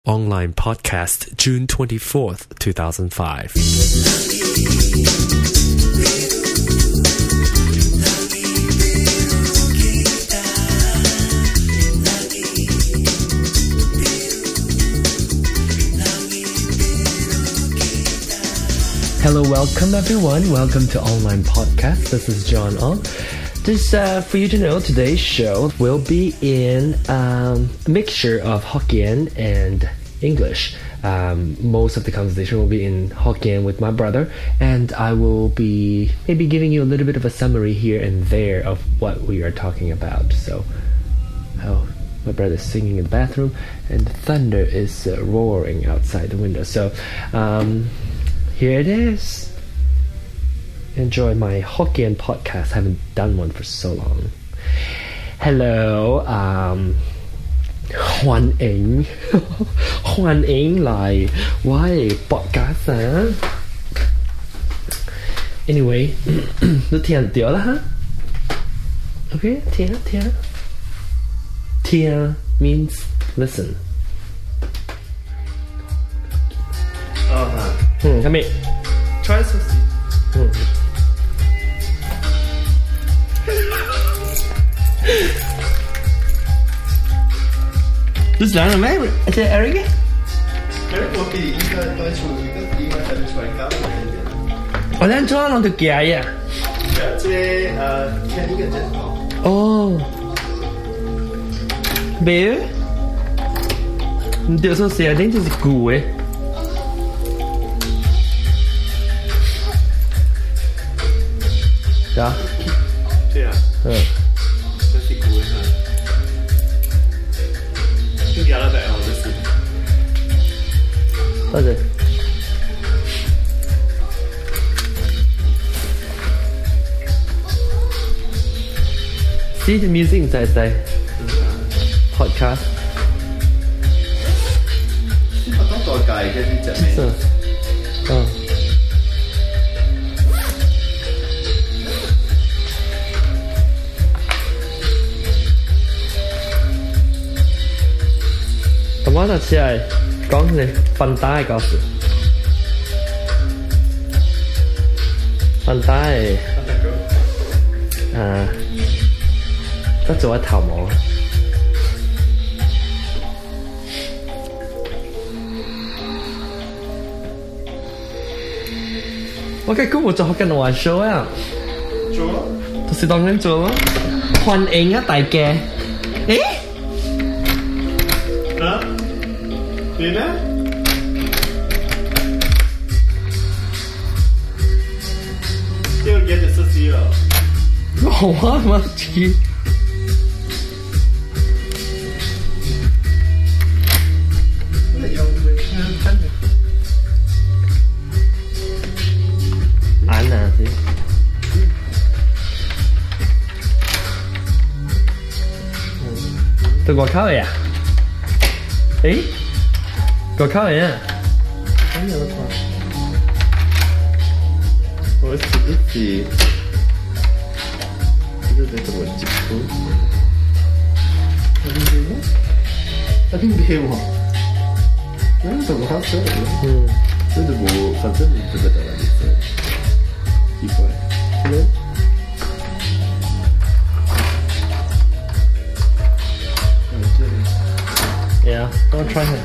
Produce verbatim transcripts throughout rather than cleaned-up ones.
Online podcast, June twenty-fourth, two thousand five. Hello, welcome everyone. Welcome to Online Podcast. This is John Ong. Just uh, for you to know, today's show will be in um, a mixture of Hokkien and English. Um, most of the conversation will be in Hokkien with my brother, and I will be maybe giving you a little bit of a summary here and there of what we are talking about. So, oh, my brother's singing in the bathroom, and the thunder is uh, roaring outside the window. So, um, here it is. Enjoy my Hokkien podcast. I haven't done one for so long. Hello, um, hoan nghênh, hoan nghênh lại với podcast hả? Anyway, nó thiền tiểu là hả? Okay, thiền, thiền. Thiền means listen. Oh, huh. Hmm, come here. Try something. Hmm. Just learn them, Eric. I said, Eric. Eric 我哋依家多數依家依家喺度睡覺嘅。 我哋裝落條架呀。 即係誒，聽呢個啫。 哦。Baby，唔掉數時啊，點就是攰嘅。Ja. Ja. Ja. Das ist cool. Ich finde die alle bei auch lustig. Warte. See the music inside the podcast. 我當代計嘅呢隻味。 嗯。我就似係講你瞓低嗰時，瞓低誒，得做一頭毛。我嘅根本做緊玩笑啊！ 做咯， 就是當緊做咯，歡迎啊大家！誒？ 啊？你呢？呢個嘢就失事啦。 我乜知？ 有眼啊先。對國考嚟啊？誒？國考嚟啊？ 哎呀我操！我死不死，这是怎么接触？那并没有，那并没有，那怎么好吃的？ 嗯， 这就不，反正你这个的了，就是奇怪，可能。 Yeah, don't try it.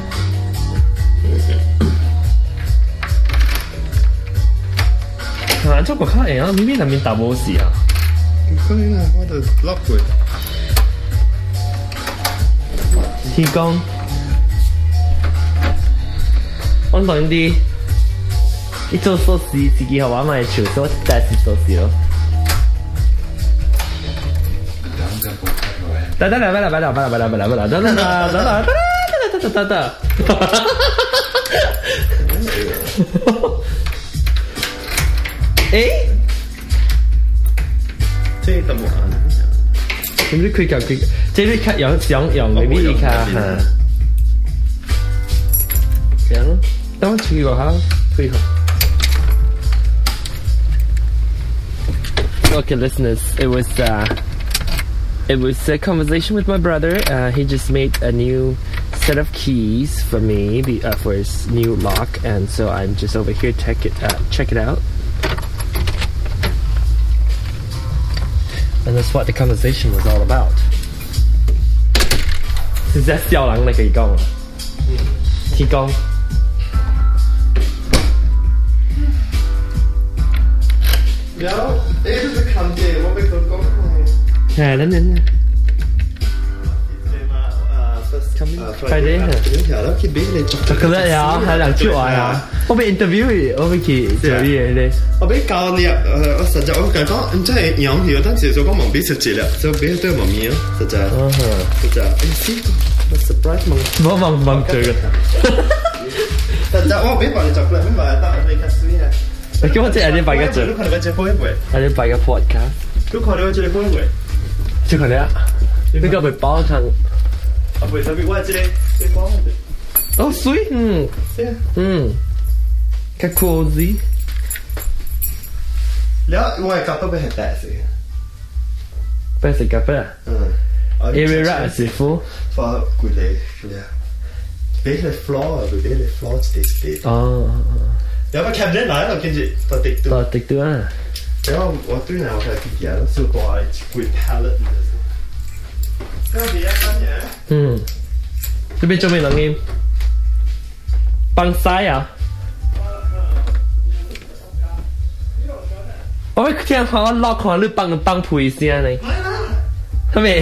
À, chắc có khác à, mình biết là mình tạo bộ gì à? Không nên là hoa được lóc rồi. Thi công. Anh nói đi. Ít做寿司自己好玩咪潮州大食壽司咯。得得得得得得得得得得得得得得得得得。得得得，誒， 即係咁玩。 點知佢就佢，即係佢有想用未必而家嚇，這樣咯，等我吹過下，吹下。Okay, listeners, it was uh, it was a conversation with my brother. Uh, he just made a new set of keys for me be, uh, for his new lock, and so I'm just over here check it uh, check it out. And that's what the conversation was all about. 是在笑人嚟嘅講啊，天公。 แล้วเอ๊ะจะคำเจว่าเป็นคนก้องไง係，等等。 Coming Friday hả? Dạ đó khi biết lên chocolate hả? Hay là chưa à? Tôi bị interview gì? Tôi bị kỳ做嘢咧。 我俾教你啊，誒，我實際我講講，真係有有當時做講蒙俾實際啦，就俾對蒙面啊，實際，實際，誒，先個 surprise 蒙， 冇蒙蒙對嘅。 實際我俾幫你做啦，咁咪得你卡水啊。 咁我即係你擺嘅最， 你看你隻開會， 你擺嘅 podcast， 都看你隻開會， 就佢哋啊，呢個被包成。 啊，唔係特別我係知你，你講我哋。 哦，水，嗯，嗯，個 cozy。 แล้ว我係夾都俾係大事。 俾食咖啡啊？ 嗯。 Area 師傅。 放佢哋佢哋，俾你 floor 啊，俾你 floor 啲啲。哦。有個 cabinet 嚟度，跟住就滴到。 就滴到啊！ 然後我對呢，我係啲嘢都少過係攰 palette 嘅。 嗯，這邊做咩冷音？幫曬啊！我聽下我落看你幫幫配先呢？係咪？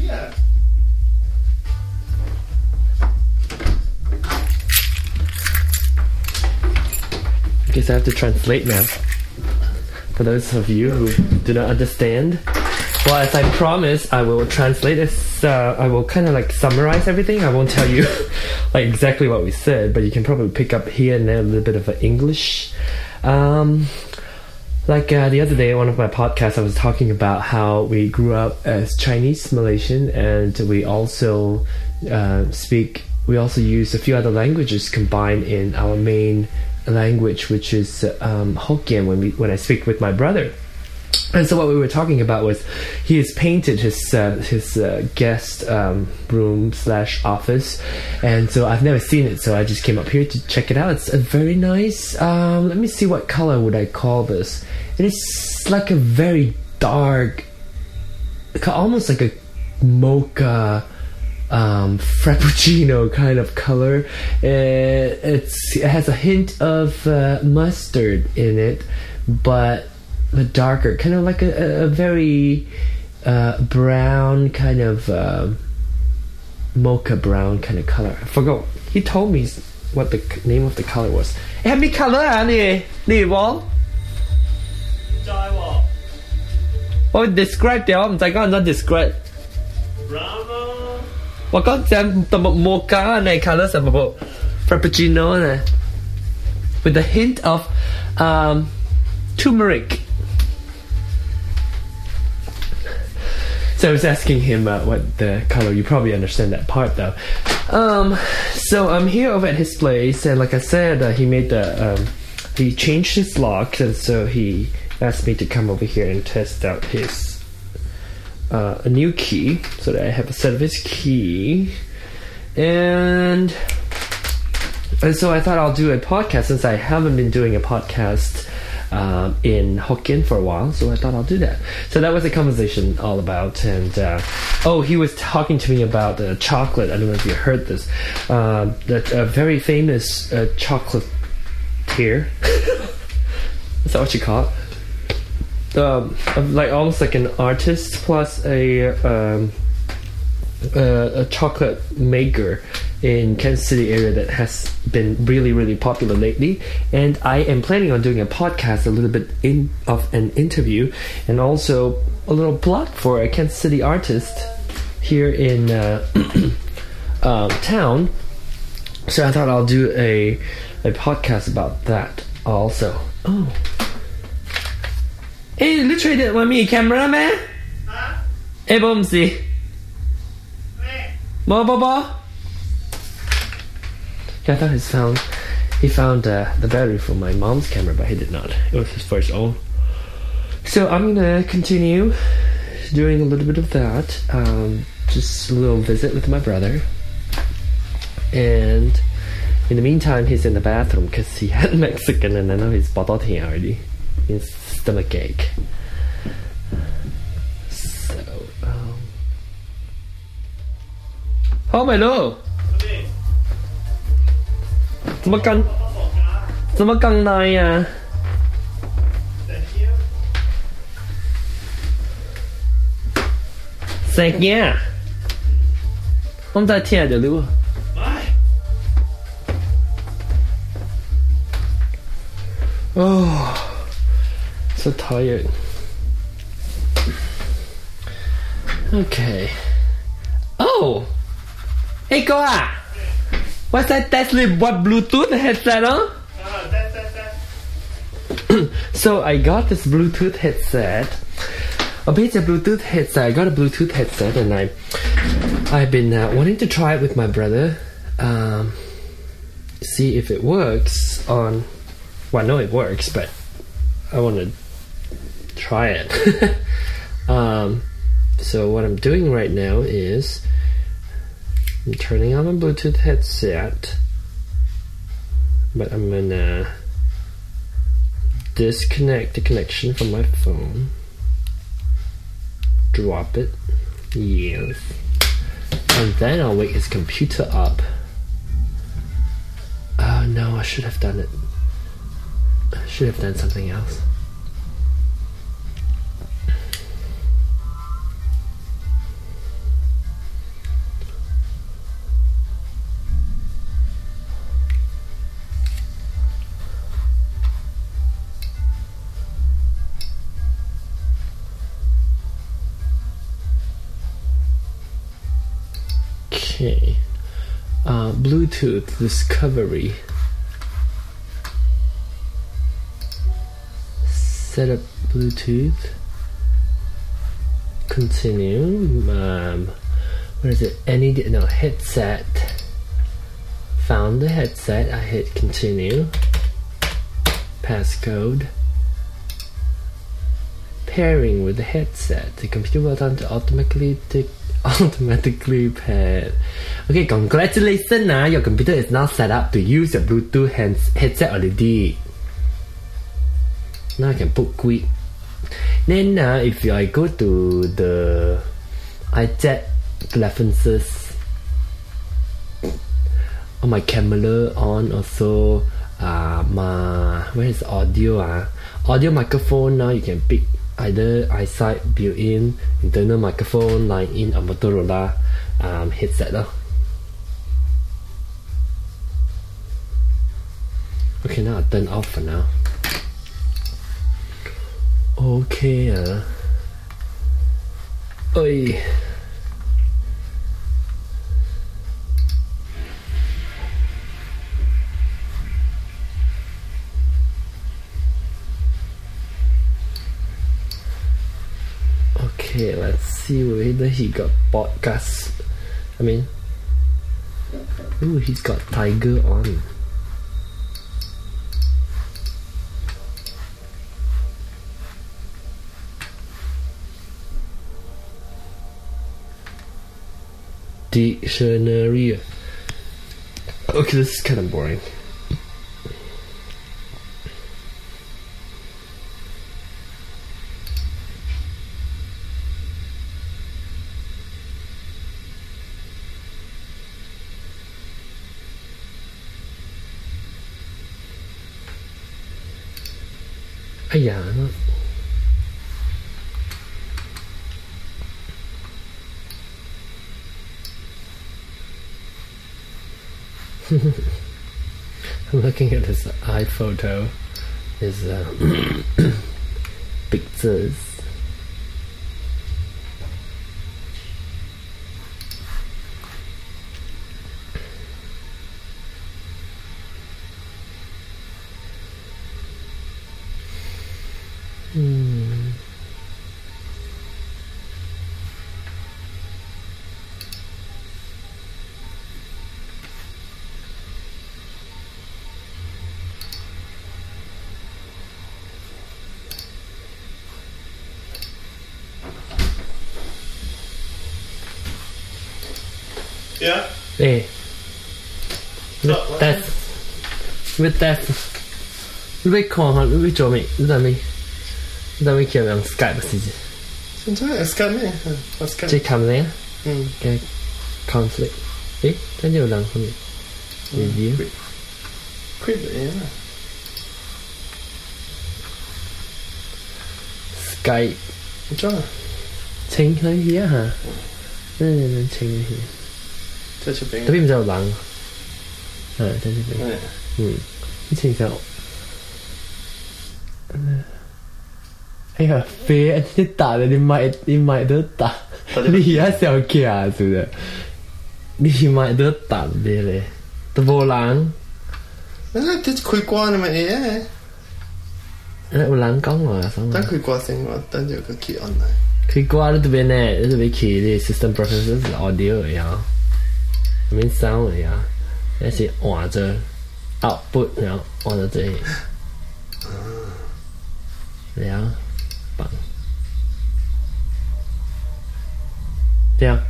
I guess I have to translate now. For those of you who do not understand. Well, as I promised, I will translate this. Uh, I will kind of like summarize everything. I won't tell you like exactly what we said, but you can probably pick up here and there a little bit of uh, English. Um, like uh, the other day, one of my podcasts, I was talking about how we grew up as Chinese Malaysian, and we also uh, speak. We also use a few other languages combined in our main language, which is um, Hokkien. When we when I speak with my brother. And so what we were talking about was he has painted his uh, his uh, guest um, room slash office, and so I've never seen it, so I just came up here to check it out. It's a very nice. Um, let me see, what color would I call this? It is like a very dark, almost like a mocha um, frappuccino kind of color. Uh, it's it has a hint of uh, mustard in it, but. But darker, kind of like a, a very uh, brown kind of uh, mocha brown kind of color. I forgot. He told me what the name of the color was. How many color 啊你你講？唔知喎。我 describe 掉，唔知講唔知 describe。Brown 咯。我講隻特木 mocha 呢 color 什麼 frappuccino 呢 with a hint of um, turmeric. So I was asking him uh, what the color. You probably understand that part though. Um, so I'm here over at his place, and like I said, uh, he made the um, he changed his lock, and so he asked me to come over here and test out his uh, a new key, so that I have a set of his key, and and so I thought I'll do a podcast since I haven't been doing a podcast. Um, in Hokkien for a while, so I thought I'll do that. So that was the conversation all about. And uh, oh, he was talking to me about uh, chocolate. I don't know if you heard this. Uh, that a very famous uh, chocolate here. Is that what you call it? Um, like almost like an artist plus a um, a, a chocolate maker in Kansas City area that has been really really popular lately, and I am planning on doing a podcast, a little bit in of an interview, and also a little plug for a Kansas City artist here in uh, uh, town. So I thought I'll do a a podcast about that also. Oh, hey, you traded with me camera man? Huh? Hey, Bumsy. Mo Baba. I thought he's found he found uh, the battery for my mom's camera, but he did not. It was his first own. So I'm gonna continue doing a little bit of that. Um, just a little visit with my brother. And in the meantime, he's in the bathroom because he had Mexican and I know he's bottled already. His stomach ache. So, um... Oh, my lord! 怎麼咁怎麼咁耐啊？成日我唔知聽就了。Oh, so tired. Okay. Oh, hey, Goa. What's that? That's the what Bluetooth headset, huh? Ah, that, that, that. So I got this Bluetooth headset. A bit of Bluetooth headset. I got a Bluetooth headset, and I, I've been uh, wanting to try it with my brother. Um, see if it works on. Well, I know it works, but I want to try it. um, so what I'm doing right now is I'm turning on my Bluetooth headset, but I'm gonna disconnect the connection from my phone, drop it, yes, and then I'll wake his computer up. Oh no, I should have done it. I should have done something else. Okay. Uh, Bluetooth discovery. Set up Bluetooth. Continue. Um, what is it? Any no headset. Found the headset. I hit continue. Passcode. Pairing with the headset. The computer will automatically automatically pair. Okay, congratulations! Uh, your computer is now set up to use your Bluetooth hands headset already. Now I can put quick. Then uh, if I go to the iJet preferences on my camera on also uh, my where is audio uh? audio microphone. Now you can pick either iSight built-in internal microphone, line in a Motorola um, headset lah. Okay, now I'll turn off for now. Okay, uh. Oi. Okay, let's see whether he got podcast. I mean, ooh, he's got Tiger on. Dictionary. Okay, this is kind of boring. Aya, no. I'm looking at his iPhoto, his uh, pictures. Hmm. Yeah. Hey. With that 你要看下你要做咩你知咩你知咩叫用 Skype 嘅事情現在 Skype 咩 Skype 即係 camera 嗯嘅 conflict 誒跟住有兩方面 review quit 嘢啦 Skype 唔錯啊清佢去啊嚇嗯清佢去在出邊特別唔使有人係在出邊嗯以前就哎呀飛你打的你買你買得打你而家小夾是不是你買得打的咧都冇人啊即係開關咪嘢有人講我啊等開關先我等住個 key online 開關呢邊咧呢邊 key 啲 system preferences audio 嚟啊呢邊 sound 嚟啊那是換咗 output 然後換咗這嚟啊棒這樣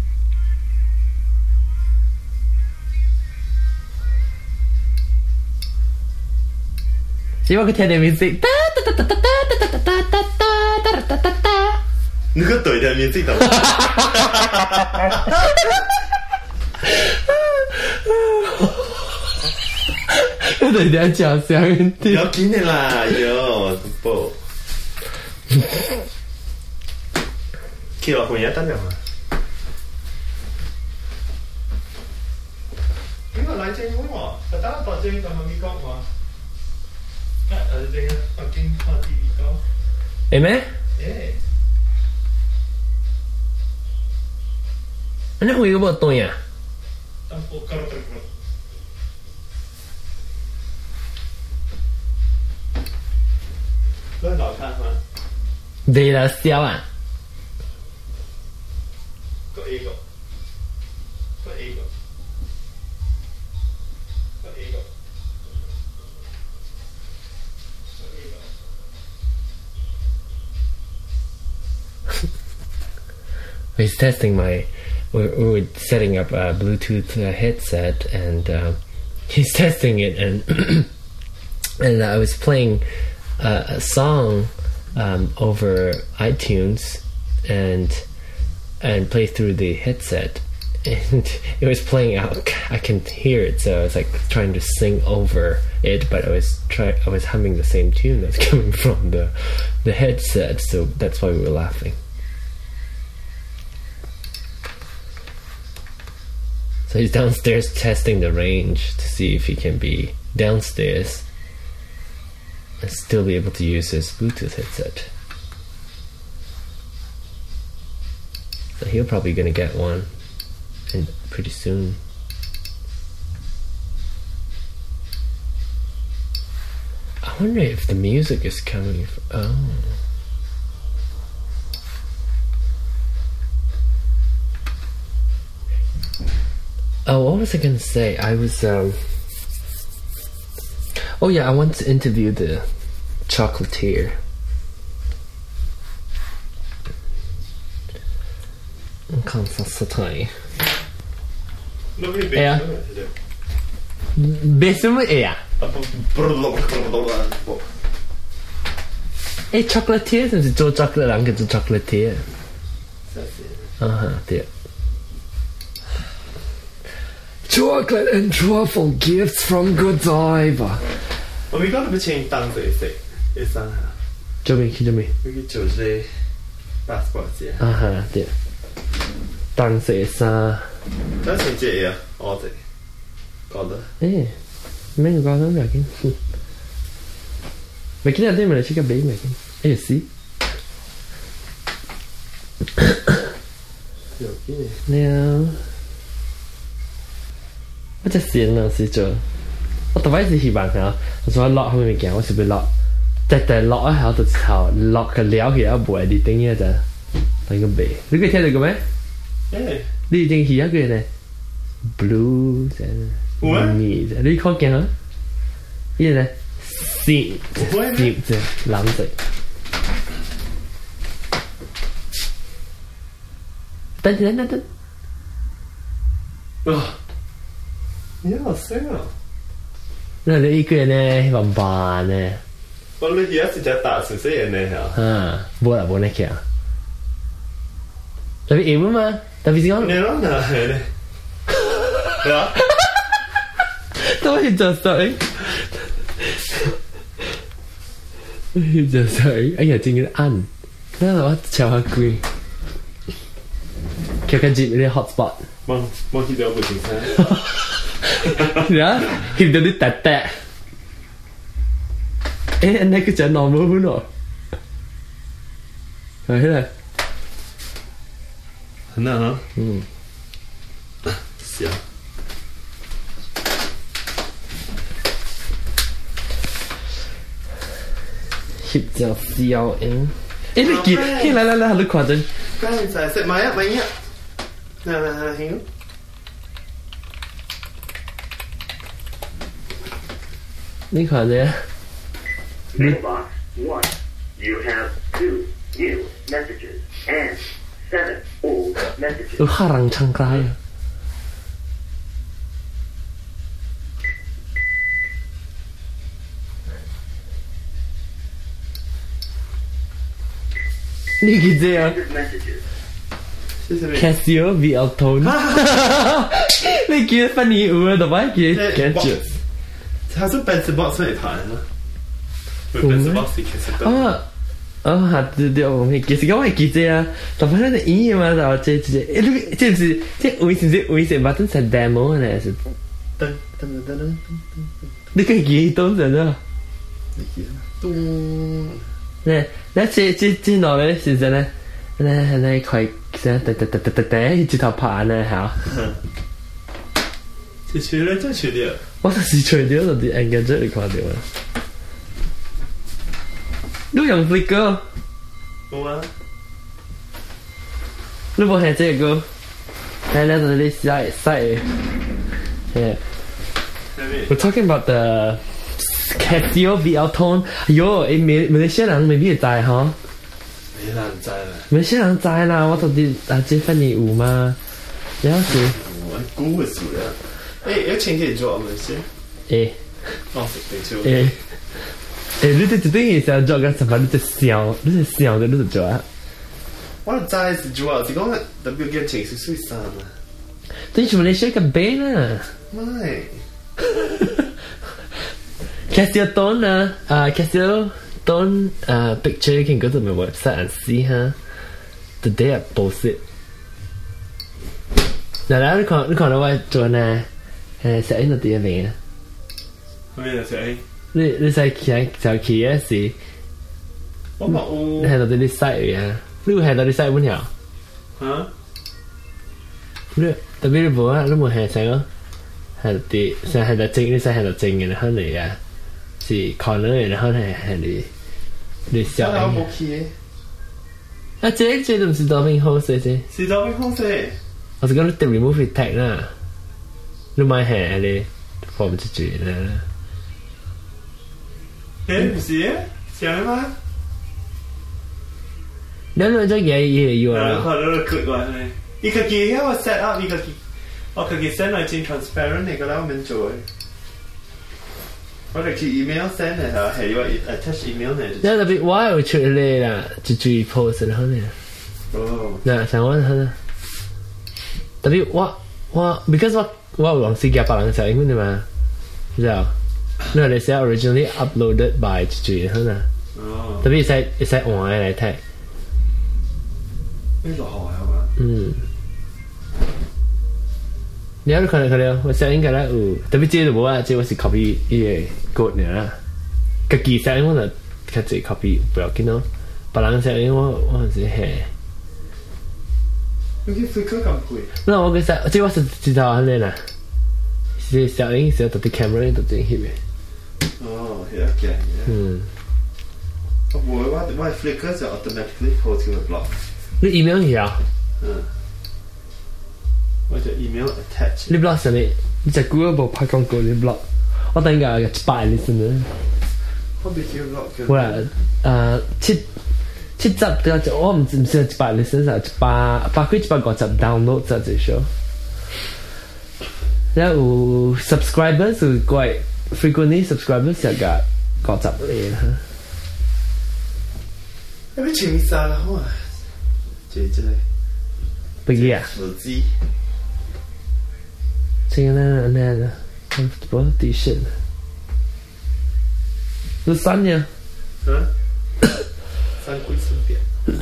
希望佢聽到 music 你個對嘅 music 度我哋點講聲啲有見你啦有報企落去一等陣啊點解嚟正會話特登發正咁咪講話誒誒正啊發正發 T V 講誒咩誒你會有冇動呀都係看嘛對啦笑啊個 A 個個 A 個個 A 個 He's testing my we were setting up a Bluetooth uh, headset and uh, he's testing it and and I was playing uh, a song um, over iTunes and and play through the headset and it was playing out I can hear it so I was like trying to sing over it but I was try I was humming the same tune that's coming from the the headset so that's why we were laughing. So he's downstairs testing the range to see if he can be downstairs and still be able to use his Bluetooth headset. So he'll probably gonna get one and pretty soon. I wonder if the music is coming from, oh. Oh, what was I gonna say? I was, um... Oh yeah, I want to interview the chocolatier. Kan satay. Ja. Besum ja. Eh, chocolatier som sitter og chocolate lang til chocolatier. Aha, det. Chocolate and truffle gifts from Godiva. Og vi kan betjene danser i seg. I sånn her. Jimmy, Jimmy. Vi kan kjøre det passport, ja. Aha, det. Danser sa. Det er sånn jeg er, av det. Godt det. Eh, men godt det er ikke. Men kan jeg det med at kigge bag med? Er det sig? Jo, okay. Ja. 我只線啊，是做我第一次希望啊，我做落後面嘅，我是不落，直直落喺度頭落嘅料其實唔係啲丁嘢咋，係個鼻，你可以聽到嘅咩？ 誒， 你已經係一個咧 blue 啫，咪啫，你看見啊？呢咧線線啫，藍色。等等等等。 啊！你好聲啊！ 那你一個人呢辦辦呢？ 我你而家直接打成這樣呢嚇？ 啊，冇啦冇呢嘅。特別嚴啊嘛，特別是講。 你諗下係咧，係啊， 都係就水，都係就水。哎呀，真係暗，那我調下貴，佢跟住啲 hotspot。 望望見到部電車， 呀，見到啲突突。誒，那個就 normal 唔咯？係啦。 很難啊。 嗯。 是啊。 翕照笑影。誒，你見，見來來來，你看陣。 梗係就係食埋一咪一。嚟嚟嚟，興。 你看啫。 Mailbox one. You have two new messages and seven old messages. 都黑人唱街啊！你記者啊 ？Casio V Altone， 你記得翻你有啊？同埋記得 gadget。 它是 pencil box 嚟彈啊。pencil box 其實都。 啊啊，係對對，我咪其實我係記者啊，但係咧演嘢嘛就即即誒，你即係即係會先至會先把真係 demo 咧係。 噔噔噔噔噔。 你可以記到陣啊？ 你記啊？咚。 咧，咧即即即落咧時陣咧，咧咧佢成突突突突突突一直頭拍咧嚇。 是除咧真除掉。 我就是除掉就啲 engage 你看到啊。你用 Flickr？ 冇啊。 你冇係這個？係咧，就你晒晒。係。We're talking about the Casio V Altone。喲，誒馬馬來西亞人未必會知嗬。 馬來人知啦。 馬來西亞人知啦，我到底啊這份業務嘛？有時。 我估嘅事啦。誒，有錢可以做咪先？ 誒。 哦，對錯。 誒。誒，你哋一定係想做緊什麼？你哋笑，你哋笑嘅，你哋做啊？ 我就知是做啊，是講特別嘅情緒水散啊。 對住馬來西亞嘅病啊！ 唔係。 Casio Tone 啊，啊 Casio Tone 啊 picture you can go to my website and see 哈。The day I post it。嗱嗱，你看你看到我做呢？誒，寫喺度啲咩啊？ 咩啊？寫？ 你你使企就企嗰時， 我冇。 你係到啲 site 嚟啊？你會係到啲 site 本條？ 嚇？ 你特別你冇啊？你冇係成個係啲，成係到正，你使係到正嘅，可能啊，是 corner 嘅，可能係你你小。 我冇去。 啊，這這都唔是多邊好勢啫。 是多邊好勢。 我是講你 remove tag 啦，你買係你放唔出住啦。 誒唔是，想嗎？ 你兩張嘢嘢要啊？ 我攞嚟 cut 過嚟，依個機我 set up 依個機，我個機 send 嚟轉 transparent 嚟個啦，我唔做。我哋去 email send 嚟嚇，係要 attach email 嚟。 你特別我有出嚟啦，就注意 post 啦，可能。 哦。 嗱，上我睇。特別我我 because 我我有用四夾白人寫英文嘅嘛，知道？你係你寫 originally uploaded by 住可能。 哦。 特別使使換嚟睇。 呢個好係嘛？ 嗯。你有可能可能我寫應該咧有，特別這就冇啊，這我是 copy 依個 code 呢啦。個記寫我就佢自己 copy 不要緊咯，白人寫因為我我係係。 你啲 Flickr 咁貴？ 那我其實即係我是知道係咩啦，是小影是到啲 camera 到啲翕嘅。 哦，係啊，嘅。 嗯。 我我我 Flickr 就 automatically post 個 blog。 你 email 係啊？ 嗯。我就 email attach。 你 blog 上面，你就 Google 部拍廣告你 blog，我等下嘅八你先啦。 我未叫 blog 嘅。 好啦，誒七。七集嘅我唔唔知一百 listen 就一百百幾一百個集 download 就最少。然後 subscribers 會貴 frequently subscribers 就㗎各集嚟啦。 有咩前面晒啦？哇！姐姐， 不記啊？ 手機。 這個呢那個 comfortable edition，這三年。 嗯。三貴身邊。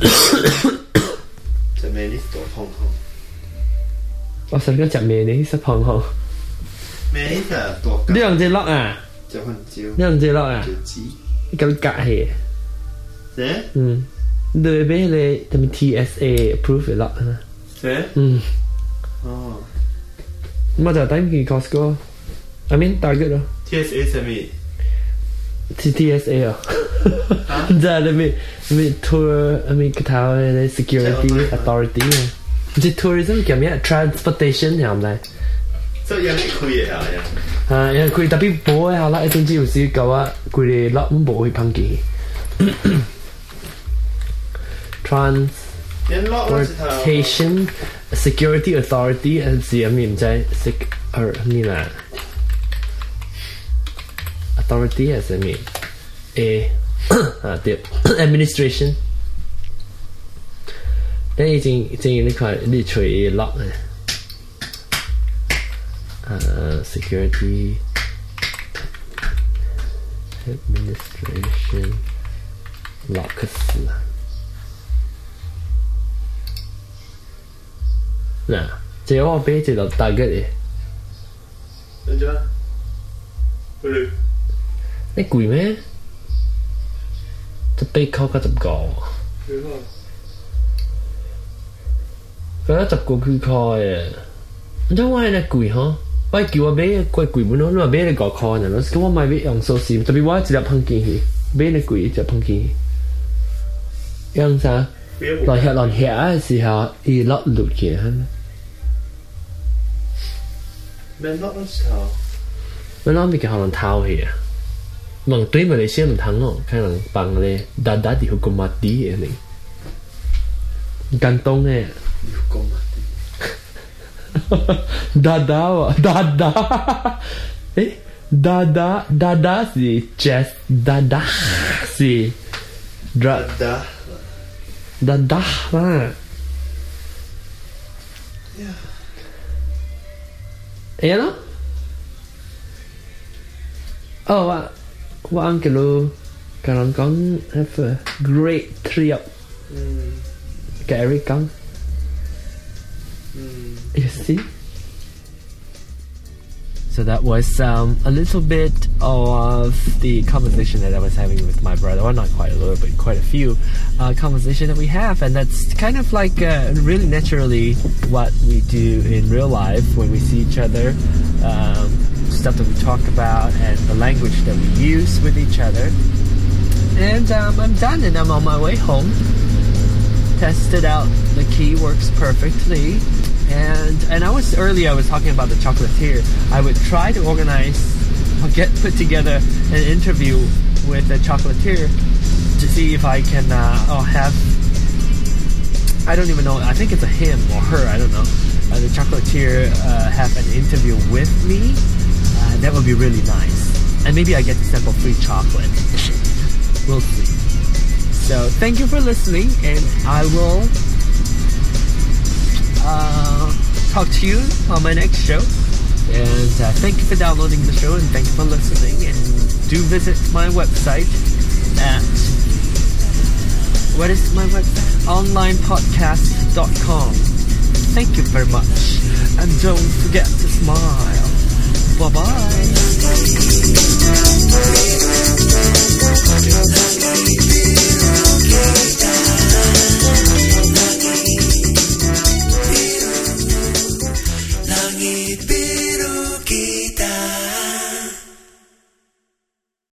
就咩呢度胖胖？ 我成日食咩呢？食胖胖。 咩呢個多？ 兩隻落啊！ 就很少。 兩隻落啊！咁隔氣。 係。 嗯。對俾你特別 T S A approve 落啊。 係。 嗯。 哦。 咁我就等佢 Costco。I mean Target 咯。 T S A 係咩 ？T S A 啊。唔知啊，你咪咪 tour， I mean 嗰套嘅 security authority 啊。即 tourism 叫咩 ？transportation 係唔係？ 即係有啲開嘢啊！ 啊，因為佢特別補嘅下啦，一定知道是舊啊，佢哋落唔補去碰見。Transportation Security Authority 係係咩唔知 sec 係咩啦 ？Authority 係咩？誒啊對 ，administration。但係正正呢塊呢除落嘅。Uh, security administration locus 嗱，這我俾這度大嘅嚟。 點解？佢你貴咩？就俾扣九十個。 幾多？ 嗰十個幾塊嘅，唔知我係你貴嗬？我叫我買貴貴本咯，你話買你個塊呢？咁我買俾用壽司，特別我一隻碰見佢，買你貴就碰見。樣啥？落下落下嘅時候，伊落落嘅。 咩落嘅時候？ 咩落咪叫可能偷氣啊？問對馬來西亞唔通咯，可能幫咧打打啲好過抹啲嘅你，間東嘅。 好過抹。 Dada Dada Eh Dada Dada si Jazz Dada si Dada Dada lah Ya no Oh what What uncle lu Kalau con have a great trip Cái Eric con You see? So that was um, a little bit of the conversation that I was having with my brother. Well, not quite a little, but quite a few uh, conversation that we have. And that's kind of like uh, really naturally what we do in real life when we see each other. Um, stuff that we talk about and the language that we use with each other. And um, I'm done and I'm on my way home. Tested out the key, works perfectly. And and I was earlier I was talking about the chocolatier. I would try to organize or get put together an interview with the chocolatier to see if I can uh, or have I don't even know, I think it's a him or her, I don't know. Uh, the chocolatier uh, have an interview with me. Uh, that would be really nice. And maybe I get to sample free chocolate. We'll see. So thank you for listening, and I will uh, talk to you on my next show. And uh, thank you for downloading the show, and thank you for listening. And do visit my website at, what is my website? online podcast dot com. Thank you very much, and don't forget to smile. Bye bye.